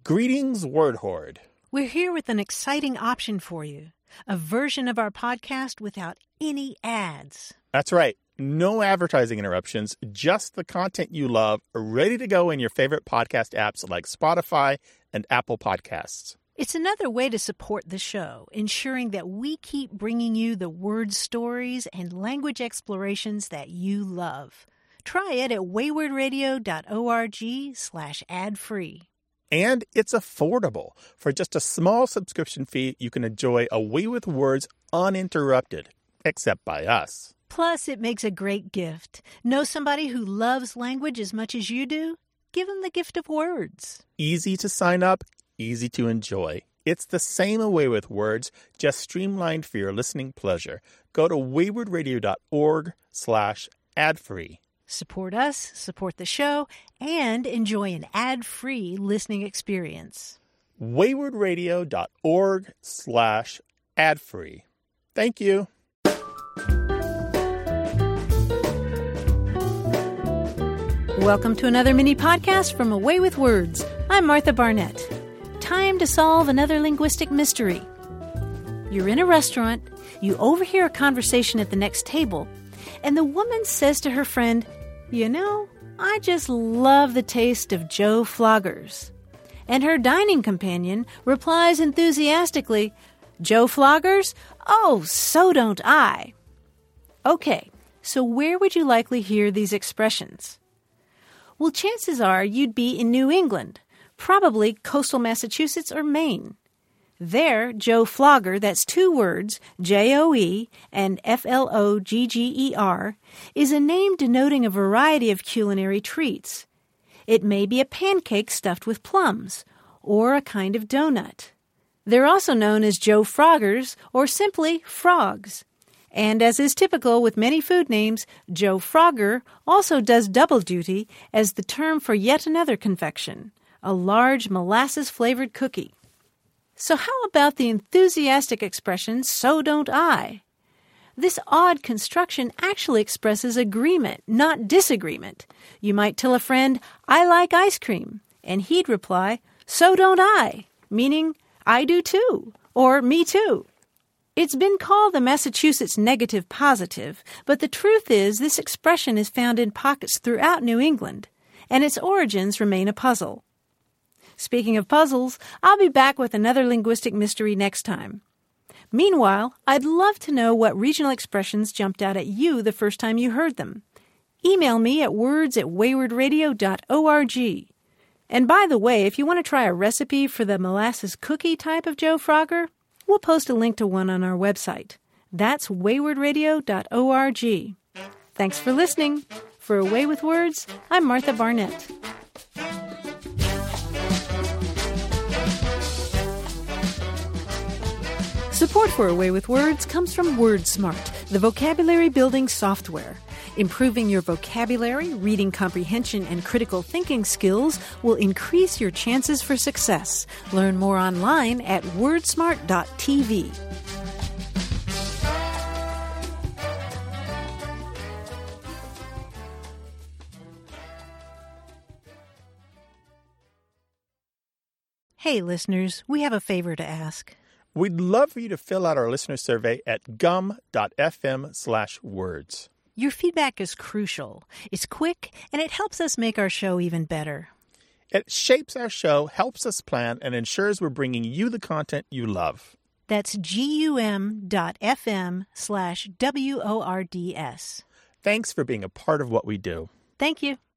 Greetings, Word Horde. We're here with an exciting option for you. A version of our podcast without any ads. That's right. No advertising interruptions, just the content you love, ready to go in your favorite podcast apps like Spotify and Apple Podcasts. It's another way to support the show, ensuring that we keep bringing you the word stories and language explorations that you love. Try it at waywardradio.org/ad-free. And it's affordable. For just a small subscription fee, you can enjoy A Way with Words uninterrupted, except by us. Plus, it makes a great gift. Know somebody who loves language as much as you do? Give them the gift of words. Easy to sign up, easy to enjoy. It's the same A Way with Words, just streamlined for your listening pleasure. Go to waywardradio.org/ad-free. Support us, support the show, and enjoy an ad-free listening experience. waywardradio.org/ad-free. Thank you. Welcome to another mini podcast from A Way with Words. I'm Martha Barnett. Time to solve another linguistic mystery. You're in a restaurant, you overhear a conversation at the next table, and the woman says to her friend, "You know, I just love the taste of Joe Floggers." And her dining companion replies enthusiastically, "Joe Floggers? Oh, so don't I." Okay, so where would you likely hear these expressions? Well, chances are you'd be in New England, probably coastal Massachusetts or Maine. There, Joe Flogger, that's two words, J-O-E and F-L-O-G-G-E-R, is a name denoting a variety of culinary treats. It may be a pancake stuffed with plums, or a kind of donut. They're also known as Joe Froggers, or simply frogs. And as is typical with many food names, Joe Frogger also does double duty as the term for yet another confection, a large molasses-flavored cookie. So how about the enthusiastic expression, "so don't I"? This odd construction actually expresses agreement, not disagreement. You might tell a friend, "I like ice cream," and he'd reply, "So don't I," meaning, "I do too," or "me too." It's been called the Massachusetts negative positive, but the truth is this expression is found in pockets throughout New England, and its origins remain a puzzle. Speaking of puzzles, I'll be back with another linguistic mystery next time. Meanwhile, I'd love to know what regional expressions jumped out at you the first time you heard them. Email me at words@waywardradio.org. And by the way, if you want to try a recipe for the molasses cookie type of Joe Frogger, we'll post a link to one on our website. That's waywardradio.org. Thanks for listening. For A Way with Words, I'm Martha Barnett. Support for A Way with Words comes from WordSmart, the vocabulary building software. Improving your vocabulary, reading comprehension, and critical thinking skills will increase your chances for success. Learn more online at wordsmart.tv. Hey, listeners, we have a favor to ask. We'd love for you to fill out our listener survey at gum.fm/words. Your feedback is crucial. It's quick, and it helps us make our show even better. It shapes our show, helps us plan, and ensures we're bringing you the content you love. That's gum.fm/WORDS. Thanks for being a part of what we do. Thank you.